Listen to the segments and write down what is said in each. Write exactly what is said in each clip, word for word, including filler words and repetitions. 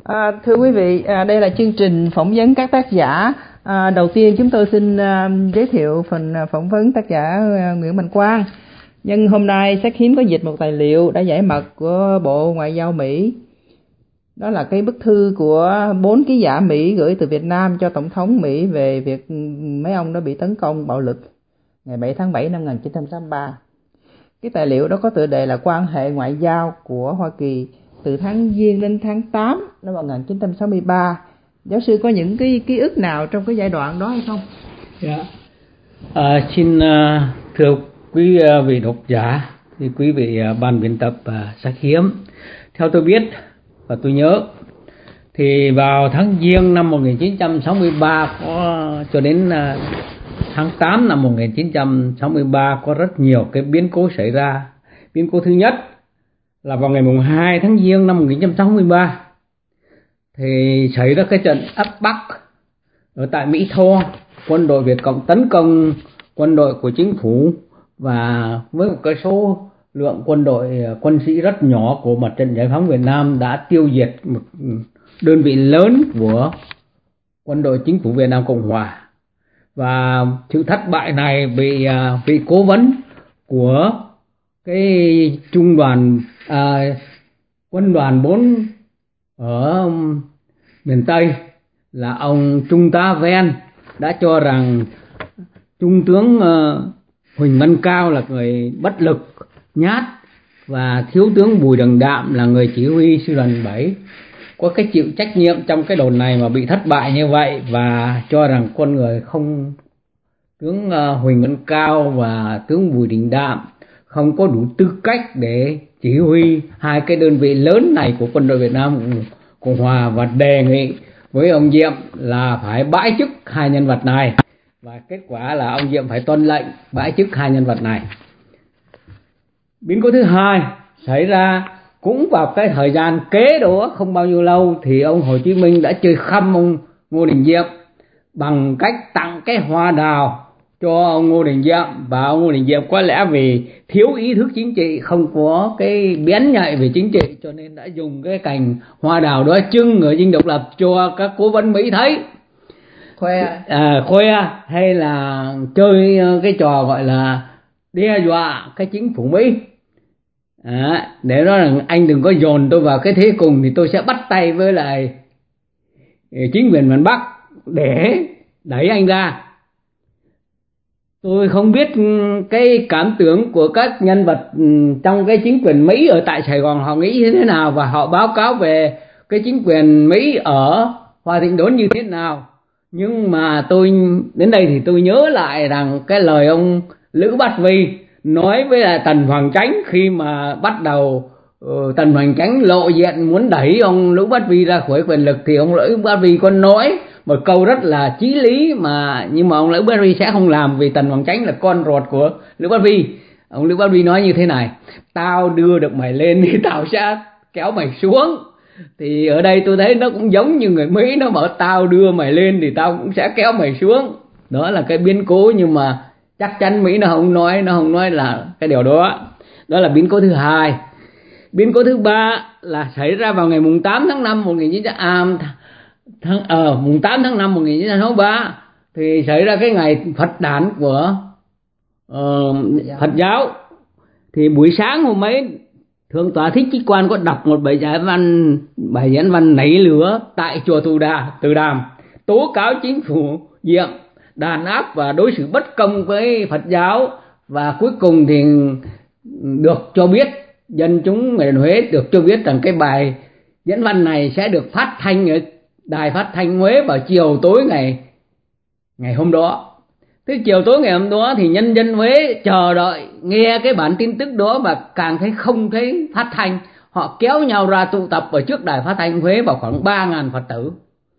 À, thưa quý vị, à, đây là chương trình phỏng vấn các tác giả. À, đầu tiên chúng tôi xin à, giới thiệu phần à, phỏng vấn tác giả à, Nguyễn Mạnh Quang. Nhưng hôm nay Sách Hiếm có dịch một tài liệu đã giải mật của Bộ Ngoại giao Mỹ. Đó là cái bức thư của bốn ký giả Mỹ gửi từ Việt Nam cho Tổng thống Mỹ về việc mấy ông đã bị tấn công bạo lực ngày bảy tháng bảy năm một nghìn chín trăm sáu mươi ba. Cái tài liệu đó có tựa đề là Quan hệ ngoại giao của Hoa Kỳ từ tháng Giêng đến tháng tám năm một nghìn chín trăm sáu mươi ba. Giáo sư có những cái ký ức nào trong cái giai đoạn đó hay không? Dạ. À, xin uh, thưa quý uh, vị độc giả, thì quý vị uh, ban biên tập uh, Sách Hiếm. Theo tôi biết và tôi nhớ thì vào tháng Giêng năm một nghìn chín trăm sáu mươi ba có cho đến uh, tháng tám năm một nghìn chín trăm sáu mươi ba có rất nhiều cái biến cố xảy ra. Biến cố thứ nhất là vào ngày mùng hai tháng Giêng năm một nghìn chín trăm sáu mươi ba thì xảy ra cái trận áp Bắc ở tại Mỹ Tho. Quân đội Việt Cộng tấn công quân đội của chính phủ, và với một cái số lượng quân đội quân sĩ rất nhỏ của Mặt trận Giải phóng Việt Nam đã tiêu diệt một đơn vị lớn của quân đội chính phủ Việt Nam Cộng Hòa. Và sự thất bại này bị bị cố vấn của cái trung đoàn à, quân đoàn bốn ở miền Tây là ông Trung tá Ven đã cho rằng Trung tướng uh, Huỳnh Văn Cao là người bất lực, nhát, và Thiếu tướng Bùi Đằng Đạm là người chỉ huy sư đoàn bảy có cái chịu trách nhiệm trong cái đồn này mà bị thất bại như vậy, và cho rằng con người không tướng uh, Huỳnh Văn Cao và tướng Bùi Đằng Đạm không có đủ tư cách để chỉ huy hai cái đơn vị lớn này của quân đội Việt Nam Cộng Hòa, và đề nghị với ông Diệm là phải bãi chức hai nhân vật này. Và kết quả là ông Diệm phải tuân lệnh bãi chức hai nhân vật này. Biến cố thứ hai xảy ra cũng vào cái thời gian kế đó không bao nhiêu lâu, thì ông Hồ Chí Minh đã chơi khăm ông Ngô Đình Diệm bằng cách tặng cái hoa đào cho ông Ngô Đình Diệm. Và ông Ngô Đình Diệm có lẽ vì thiếu ý thức chính trị, không có cái bén nhạy về chính trị, cho nên đã dùng cái cành hoa đào đó trưng ở Dinh Độc Lập cho các cố vấn Mỹ thấy, khoe à, khoe hay là chơi cái trò gọi là đe dọa cái chính phủ Mỹ, à, để nói rằng anh đừng có dồn tôi vào cái thế cùng thì tôi sẽ bắt tay với lại chính quyền miền Bắc để đẩy anh ra. Tôi không biết cái cảm tưởng của các nhân vật trong cái chính quyền Mỹ ở tại Sài Gòn họ nghĩ thế nào, và họ báo cáo về cái chính quyền Mỹ ở Hòa Thịnh Đốn như thế nào. Nhưng mà tôi đến đây thì tôi nhớ lại rằng cái lời ông Lữ Bát Vi nói với là Tần Hoàng Chánh khi mà bắt đầu uh, Tần Hoàng Chánh lộ diện muốn đẩy ông Lữ Bát Vi ra khỏi quyền lực, thì ông Lữ Bát Vi có nói một câu rất là chí lý, mà nhưng mà ông Lữ Bát Vi sẽ không làm vì Tần Hoàng Chánh là con ruột của Lữ Bát Vi. Ông Lữ Bát Vi nói như thế này: tao đưa được mày lên thì tao sẽ kéo mày xuống. Thì ở đây tôi thấy nó cũng giống như người Mỹ, nó bảo tao đưa mày lên thì tao cũng sẽ kéo mày xuống. Đó là cái biến cố, nhưng mà chắc chắn Mỹ nó không nói, nó không nói là cái điều đó. Đó là biến cố thứ hai. Biến cố thứ ba là xảy ra vào ngày mùng tám tháng năm một nghìn chín trăm à, tháng ờ à, mùng tám tháng năm một nghìn chín trăm sáu mươi ba thì xảy ra cái ngày Phật đản của uh, Phật giáo. Thì buổi sáng hôm ấy, Thượng tọa Thích Chí Quan có đọc một bài giải văn bài diễn văn nảy lửa tại chùa Từ Đà Từ Đàm, tố cáo chính phủ Diệm đàn áp và đối xử bất công với Phật giáo. Và cuối cùng thì được cho biết, dân chúng người Huế được cho biết rằng cái bài diễn văn này sẽ được phát thanh ở đài phát thanh Huế vào chiều tối ngày ngày hôm đó. Thế chiều tối ngày hôm đó thì nhân dân Huế chờ đợi nghe cái bản tin tức đó, mà càng thấy không thấy phát thanh, họ kéo nhau ra tụ tập ở trước đài phát thanh Huế vào khoảng ba nghìn Phật tử.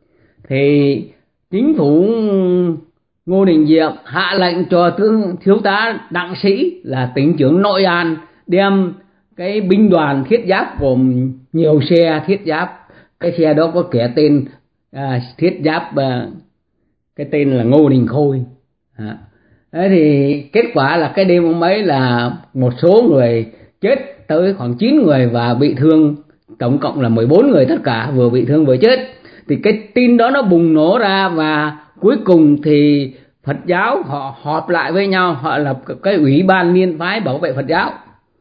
Thì chính phủ Ngô Đình Diệm hạ lệnh cho tướng thiếu tá Đặng Sĩ là tỉnh trưởng Nội An đem cái binh đoàn thiết giáp gồm nhiều xe thiết giáp. Cái xe đó có kẻ tên à, thiết giáp à, cái tên là Ngô Đình Khôi. À, thế thì kết quả là cái đêm hôm ấy là một số người chết tới khoảng chín người và bị thương tổng cộng là mười bốn người tất cả, vừa bị thương vừa chết. Thì cái tin đó nó bùng nổ ra, và cuối cùng thì Phật giáo họ họp lại với nhau, họ lập cái ủy ban liên phái bảo vệ Phật giáo.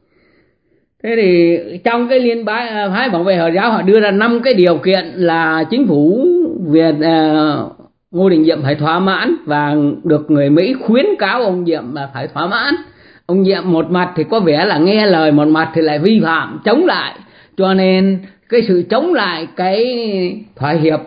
Thế thì trong cái liên phái bảo vệ Phật giáo họ đưa ra năm cái điều kiện là chính phủ Việt uh, Ngô Đình Diệm phải thỏa mãn, và được người Mỹ khuyến cáo ông Diệm là phải thỏa mãn. Ông Diệm một mặt thì có vẻ là nghe lời, một mặt thì lại vi phạm, chống lại. Cho nên cái sự chống lại cái thỏa hiệp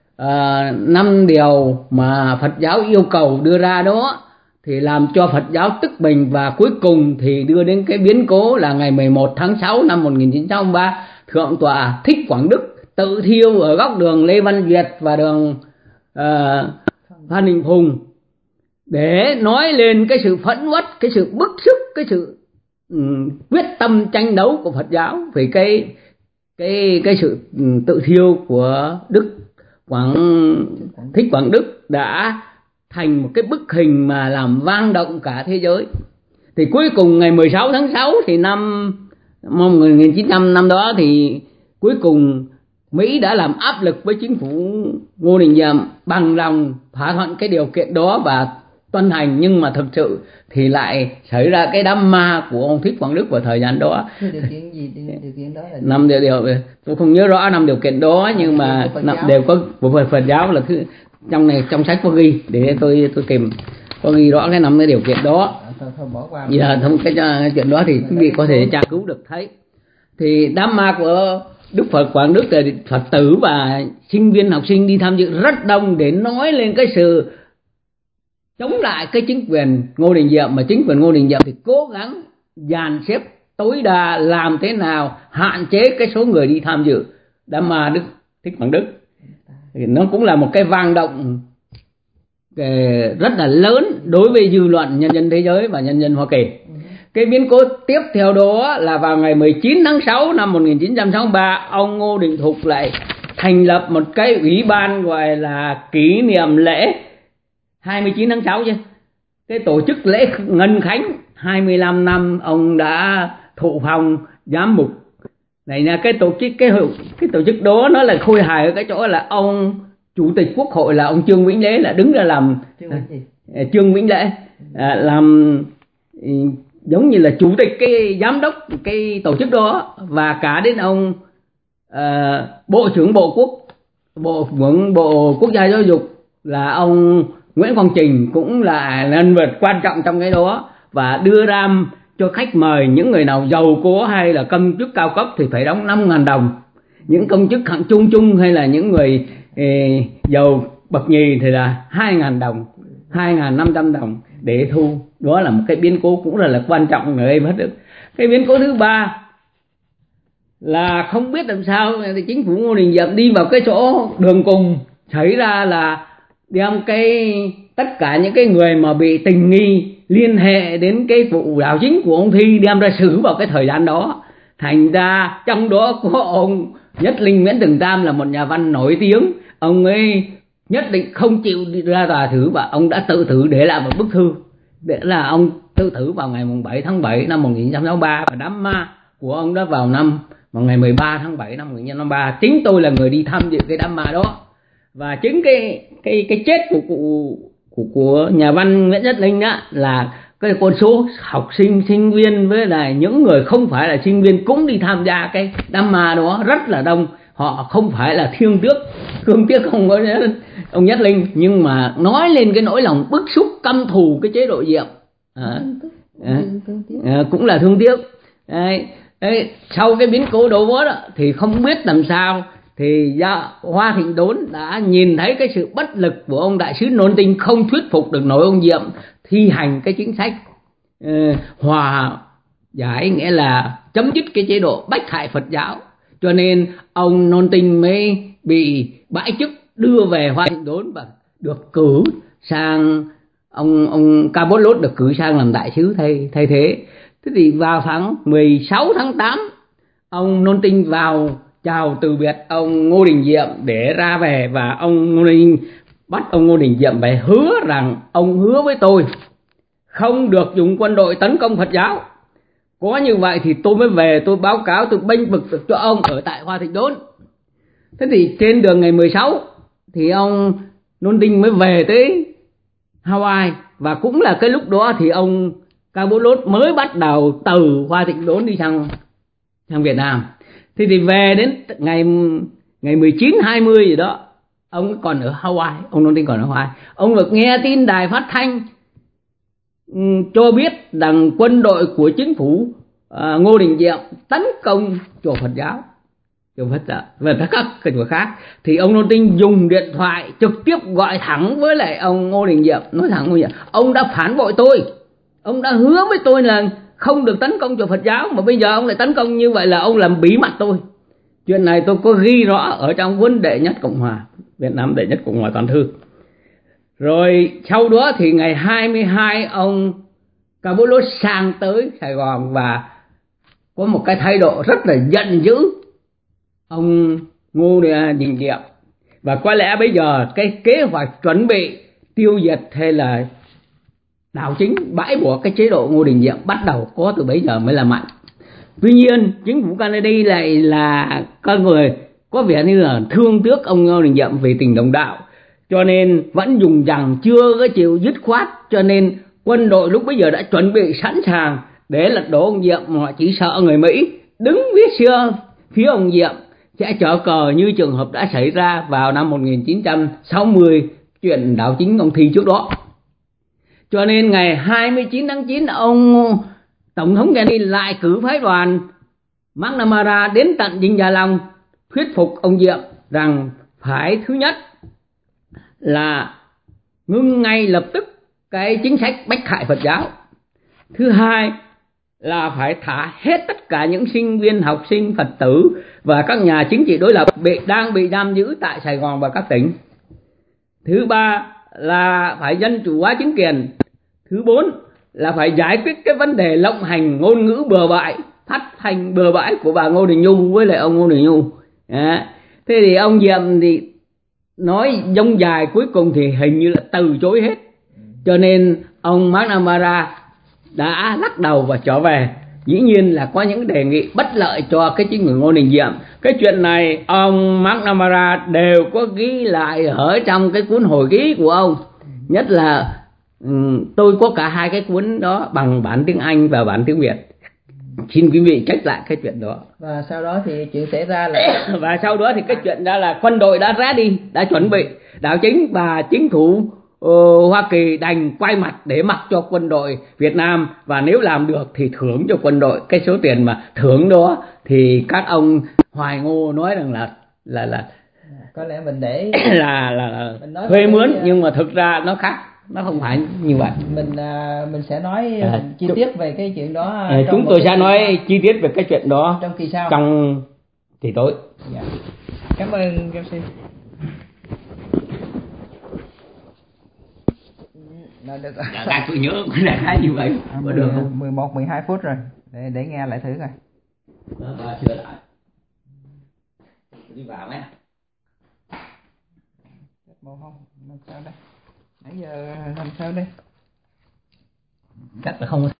năm uh, điều mà Phật giáo yêu cầu đưa ra đó thì làm cho Phật giáo tức mình, và cuối cùng thì đưa đến cái biến cố là ngày mười một tháng sáu năm một nghìn chín trăm ba, Thượng tọa Thích Quảng Đức tự thiêu ở góc đường Lê Văn Duyệt và đường uh, Phan Đình Phùng, để nói lên cái sự phẫn uất, cái sự bức xúc, cái sự um, quyết tâm tranh đấu của Phật giáo vì cái cái cái sự um, tự thiêu của Đức Quảng Thích Quảng Đức đã thành một cái bức hình mà làm vang động cả thế giới. Thì cuối cùng ngày mười sáu tháng sáu thì năm một nghìn chín trăm năm đó thì cuối cùng Mỹ đã làm áp lực với chính phủ Ngô Đình Diệm bằng lòng thỏa thuận cái điều kiện đó và tuân hành, nhưng mà thực sự thì lại xảy ra cái đám ma của ông Thích Quảng Đức vào thời gian đó. Điều kiện gì? Điều kiện đó là năm điều điều tôi không nhớ rõ năm điều kiện đó, nhưng mà năm đều có của Phật, Phật giáo là thứ trong này, trong sách có ghi, để tôi tôi tìm có ghi rõ cái năm cái điều kiện đó. Thôi, thôi bỏ qua. Giờ không cái, cái chuyện đó thì quý vị có thể tra cứu được thấy. Thì đám ma của Đức Phật Quảng Đức là Phật tử và sinh viên học sinh đi tham dự rất đông để nói lên cái sự chống lại cái chính quyền Ngô Đình Diệm, mà chính quyền Ngô Đình Diệm thì cố gắng dàn xếp tối đa làm thế nào hạn chế cái số người đi tham dự đám ma Đức Thích Quảng Đức. Thì nó cũng là một cái vang động rất là lớn đối với dư luận nhân dân thế giới và nhân dân Hoa Kỳ. Cái biến cố tiếp theo đó là vào ngày mười chín tháng sáu năm một nghìn chín trăm sáu mươi ba, ông Ngô Đình Thục lại thành lập một cái ủy ban gọi là kỷ niệm lễ hai mươi chín tháng sáu chứ. Cái tổ chức lễ Ngân Khánh hai mươi lăm năm ông đã thụ phong giám mục. Này là cái tổ chức cái cái tổ chức đó nó là khôi hài ở cái chỗ là ông chủ tịch Quốc hội là ông Trương Vĩnh Lễ là đứng ra làm à, Trương Vĩnh Lễ à, làm giống như là chủ tịch cái giám đốc cái tổ chức đó, và cả đến ông à, bộ trưởng bộ quốc bộ trưởng bộ quốc gia giáo dục là ông Nguyễn Quang Trình cũng là nhân vật quan trọng trong cái đó, và đưa ra cho khách mời những người nào giàu có hay là công chức cao cấp thì phải đóng năm ngàn đồng, những công chức hạng trung trung hay là những người eh, giàu bậc nhì thì là hai ngàn đồng, hai ngàn năm trăm đồng để thu. Đó là một cái biến cố cũng rất là quan trọng ở đây mất được. Cái biến cố thứ ba là không biết làm sao thì chính phủ Ngô Đình Diệm đi vào cái chỗ đường cùng, xảy ra là đem cái tất cả những cái người mà bị tình nghi liên hệ đến cái vụ đảo chính của ông Thi đem ra xử vào cái thời gian đó. Thành ra trong đó có ông Nhất Linh Nguyễn Từng Tam là một nhà văn nổi tiếng, ông ấy nhất định không chịu đi ra tòa thử và ông đã tự thử để lại một bức thư, để là ông tự thử vào ngày bảy tháng bảy năm một nghìn chín trăm sáu mươi ba, và đám ma của ông đã vào năm vào ngày mười ba tháng bảy năm một nghìn chín trăm sáu mươi ba. Chính tôi là người đi tham dự cái đám ma đó, và chính cái cái cái chết của của của, của nhà văn Nguyễn Nhất Linh đó là cái con số học sinh sinh viên với là những người không phải là sinh viên cũng đi tham gia cái đám ma đó rất là đông. Họ không phải là thương tiếc thương tiếc không có ông Nhất Linh, nhưng mà nói lên cái nỗi lòng bức xúc căm thù cái chế độ Diệm à, à, à, cũng là thương tiếc. Đấy, đấy, sau cái biến cố đó, đó thì không biết làm sao thì Hoa Thịnh Đốn đã nhìn thấy cái sự bất lực của ông đại sứ Nôn Tinh, không thuyết phục được nổi ông Diệm thi hành cái chính sách uh, hòa giải, nghĩa là chấm dứt cái chế độ bách hại Phật giáo. Cho nên ông Nôn Tinh mới bị bãi chức, đưa về Hoa Thịnh Đốn và được cử sang ông ông Ca Bốt Lốt được cử sang làm đại sứ thay thay thế. Thế thì vào tháng mười sáu tháng tám, ông Nôn Tinh vào chào từ biệt ông Ngô Đình Diệm để ra về, và ông Ngô Đình bắt ông Ngô Đình Diệm phải hứa rằng ông hứa với tôi không được dùng quân đội tấn công Phật giáo, có như vậy thì tôi mới về tôi báo cáo, tôi bênh vực được cho ông ở tại Hoa Thịnh Đốn. Thế thì trên đường ngày mười sáu thì ông Nôn Tinh mới về tới Hawaii, và cũng là cái lúc đó thì ông Carbollos mới bắt đầu từ Hoa Thịnh Đốn đi sang sang Việt Nam. Thế thì về đến ngày ngày mười chín hai mươi gì đó, ông còn ở Hawaii, ông Nôn Tinh còn ở Hawaii. Ông được nghe tin đài phát thanh um, cho biết rằng quân đội của chính phủ uh, Ngô Đình Diệm tấn công chùa Phật giáo, chùa Phật giáo và các cái chùa khác. Thì ông Nôn Tinh dùng điện thoại trực tiếp gọi thẳng với lại ông Ngô Đình Diệm, nói thẳng với Diệm, ông đã phản bội tôi, ông đã hứa với tôi là không được tấn công chùa Phật giáo, mà bây giờ ông lại tấn công như vậy là ông làm bí mật tôi. Chuyện này tôi có ghi rõ ở trong cuốn Đệ Nhất Cộng Hòa Việt Nam, Đệ Nhất Cộng Hòa Toàn thư. Rồi sau đó thì ngày hai mươi hai ông Carbollos sang tới Sài Gòn và có một cái thái độ rất là giận dữ ông Ngô Đình Diệm. Và có lẽ bây giờ cái kế hoạch chuẩn bị tiêu diệt hay là đảo chính, bãi bỏ cái chế độ Ngô Đình Diệm bắt đầu có từ bấy giờ mới là mạnh. Tuy nhiên chính phủ Canada lại là các người có vẻ như là thương tiếc ông Ngô Đình Diệm vì tình đồng đạo, cho nên vẫn dùng rằng chưa có chịu dứt khoát, cho nên quân đội lúc bấy giờ đã chuẩn bị sẵn sàng để lật đổ ông Diệm, mà chỉ sợ người Mỹ đứng phía xưa phía ông Diệm sẽ trở cờ như trường hợp đã xảy ra vào năm một nghìn chín trăm sáu mươi, chuyện đảo chính ông Thi trước đó. Cho nên ngày hai mươi chín tháng chín, ông Tổng thống Kennedy lại cử phái đoàn McNamara đến tận Vịnh Hạ Long thuyết phục ông Diệm rằng phải, thứ nhất là ngưng ngay lập tức cái chính sách bách hại Phật giáo, thứ hai là phải thả hết tất cả những sinh viên, học sinh, Phật tử và các nhà chính trị đối lập bị đang bị giam giữ tại Sài Gòn và các tỉnh, thứ ba là phải dân chủ hóa chính quyền, thứ bốn là phải giải quyết cái vấn đề lộng hành ngôn ngữ bừa bãi, phát thanh bừa bãi của bà Ngô Đình Nhung với lại ông Ngô Đình Nhung. Đấy. Thế thì ông Diệm thì nói dông dài, cuối cùng thì hình như là từ chối hết, cho nên ông McNamara đã lắc đầu và trở về. Dĩ nhiên là có những đề nghị bất lợi cho cái chính quyền Ngô Đình Diệm. Cái chuyện này ông McNamara đều có ghi lại ở trong cái cuốn hồi ký của ông, nhất là um, tôi có cả hai cái cuốn đó bằng bản tiếng Anh và bản tiếng Việt. Xin quý vị check lại cái chuyện đó. Và sau đó thì chuyện xảy ra là và sau đó thì cái chuyện đó là quân đội đã ready, đã chuẩn bị đảo chính, và chính phủ uh, Hoa Kỳ đành quay mặt để mặc cho quân đội Việt Nam, và nếu làm được thì thưởng cho quân đội. Cái số tiền mà thưởng đó thì các ông Hoài Ngô nói rằng là là là có lẽ mình để là là thuê mướn, cái, nhưng mà thực ra nó khác, nó không phải như vậy. Mình mình sẽ nói à, chi tiết về cái chuyện đó. À, chúng tôi sẽ nói chi tiết về cái chuyện đó trong kỳ sau, trong kỳ tối. Dạ. Cảm ơn giáo sư. Là được rồi. Dạ, tôi nhớ cũng là khá như vậy. À, mười, được không? mười một mười hai phút rồi. Để để nghe lại thử coi. Đó, bà sửa lại. Đi vào nhé. Bộ không, làm sao đây? Nãy giờ làm sao đây? Chắc là không